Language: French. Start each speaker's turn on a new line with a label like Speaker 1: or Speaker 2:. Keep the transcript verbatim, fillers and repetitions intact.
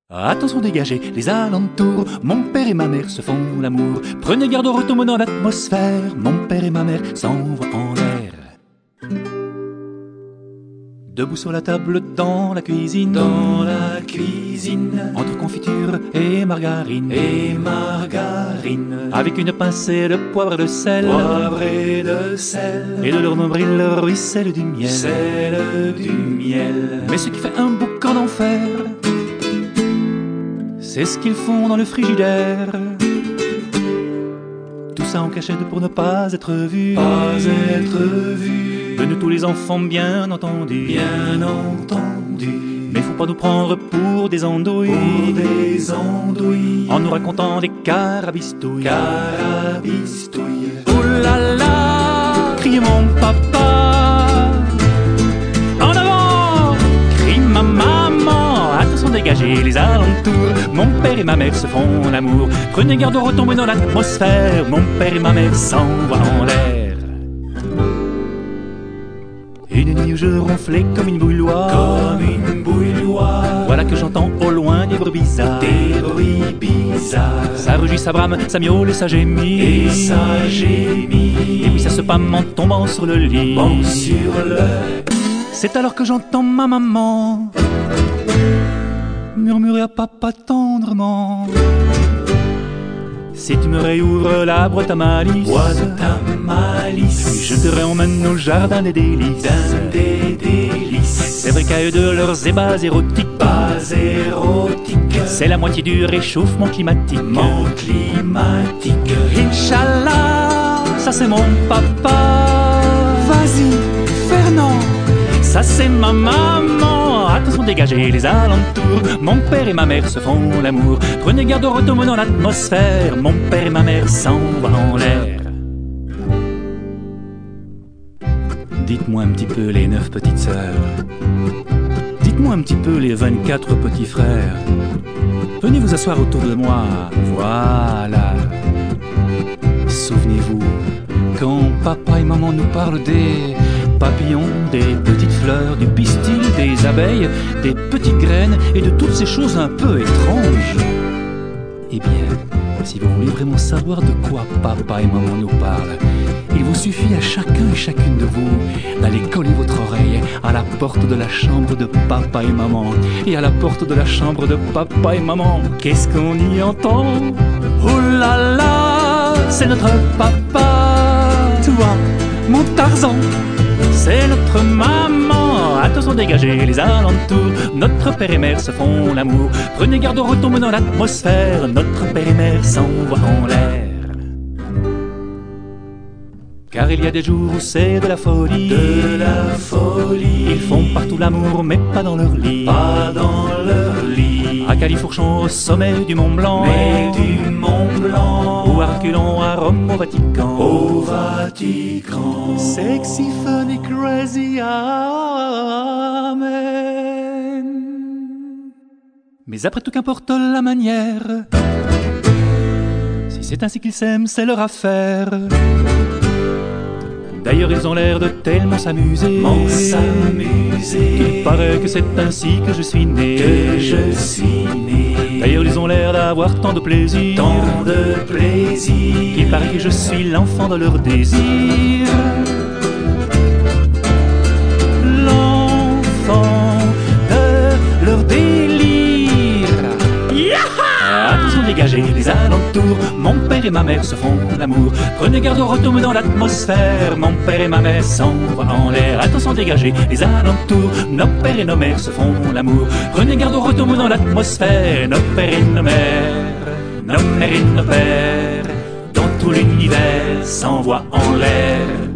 Speaker 1: Attention dégagez les alentours, mon père et ma mère se font l'amour. Prenez garde au retour dans l'atmosphère, mon père et ma mère s'envoient en l'air. Debout sur la table dans la cuisine,
Speaker 2: dans la cuisine,
Speaker 1: entre confiture et margarine,
Speaker 2: et margarine,
Speaker 1: avec une pincée de poivre et de sel,
Speaker 2: poivre et de sel,
Speaker 1: et de leur nombril ruisselle du miel,
Speaker 2: sel du miel.
Speaker 1: Mais ce qui fait un boucan d'enfer, c'est ce qu'ils font dans le frigidaire. Tout ça en cachette pour ne pas être vu,
Speaker 2: pas être vu.
Speaker 1: De nous tous les enfants bien entendu,
Speaker 2: bien entendu.
Speaker 1: Mais faut pas nous prendre pour des andouilles,
Speaker 2: pour des andouilles,
Speaker 1: en nous racontant des carabistouilles,
Speaker 2: carabistouilles.
Speaker 1: Oh là là, crie mon papa, en avant, crie ma maman. Attention dégagez les alentours, mon père et ma mère se font l'amour. Prenez garde au retomber dans l'atmosphère, mon père et ma mère s'envoient en l'air. Une nuit où je ronflais comme une bouilloire,
Speaker 2: comme une bouilloire,
Speaker 1: voilà que j'entends au loin des bruits bizarres,
Speaker 2: des bruits bizarres.
Speaker 1: Ça rugit, ça brame, ça miaule et ça gémit,
Speaker 2: et ça gémit.
Speaker 1: Et puis ça se pâme en tombant sur le lit,
Speaker 2: bon sur le.
Speaker 1: C'est alors que j'entends ma maman murmurer à papa tendrement: si tu me réouvres la boîte à malice,
Speaker 2: boîte à malice,
Speaker 1: je te réemmène au jardin des délices,
Speaker 2: d'un des délices.
Speaker 1: C'est vrai qu'à eux de leurs ébats érotiques,
Speaker 2: pas érotiques,
Speaker 1: c'est la moitié du réchauffement climatique.
Speaker 2: Mon climatique.
Speaker 1: Inch'Allah, ça c'est mon papa. Vas-y, Fernand, ça c'est ma maman. Attention dégagez les alentours, mon père et ma mère se font l'amour. Prenez garde au retour dans l'atmosphère, mon père et ma mère s'envoient en l'air. Dites-moi un petit peu les neuf petites sœurs, dites-moi un petit peu les vingt-quatre petits frères. Venez vous asseoir autour de moi, voilà. Souvenez-vous, quand papa et maman nous parlent des papillons, des petites fleurs, du pistil, des abeilles, des petites graines et de toutes ces choses un peu étranges. Eh bien, si vous voulez vraiment savoir de quoi papa et maman nous parlent, il vous suffit à chacun et chacune de vous d'aller coller votre oreille à la porte de la chambre de papa et maman. Et à la porte de la chambre de papa et maman, qu'est-ce qu'on y entend? Oh là là, c'est notre papa. Toi, mon Tarzan, c'est notre maman. Attention dégagez les alentours, notre père et mère se font l'amour. Prenez garde au retour dans l'atmosphère, notre père et mère s'envoient en l'air. Car il y a des jours où c'est de la folie,
Speaker 2: de la folie.
Speaker 1: Ils font partout l'amour mais pas dans leur lit,
Speaker 2: pas dans leur lit.
Speaker 1: À Califourchon au sommet du Mont Blanc,
Speaker 2: mais du Mont Blanc.
Speaker 1: Ou à Reculons à Rome au Vatican,
Speaker 2: au Vatican.
Speaker 1: Sexy, funny, crazy, amen. Mais après tout qu'importe la manière, si c'est ainsi qu'ils s'aiment c'est leur affaire. D'ailleurs ils ont l'air de tellement s'amuser,
Speaker 2: s'amuser,
Speaker 1: il paraît que c'est ainsi que je suis né,
Speaker 2: que je suis né.
Speaker 1: D'ailleurs ils ont l'air d'avoir tant de plaisir,
Speaker 2: tant de plaisir,
Speaker 1: qu'il paraît que je suis l'enfant de leur désir. L'enfant de leur délire. Attention dégagez les alentours, mon père et ma mère se font l'amour. Prenez garde au retour dans l'atmosphère, mon père et ma mère s'envoient en l'air. Attention dégagez les alentours, nos pères et nos mères se font l'amour. Prenez garde au retour dans l'atmosphère, nos pères et nos mères, nos mères et nos pères, dans tout l'univers s'envoient en l'air.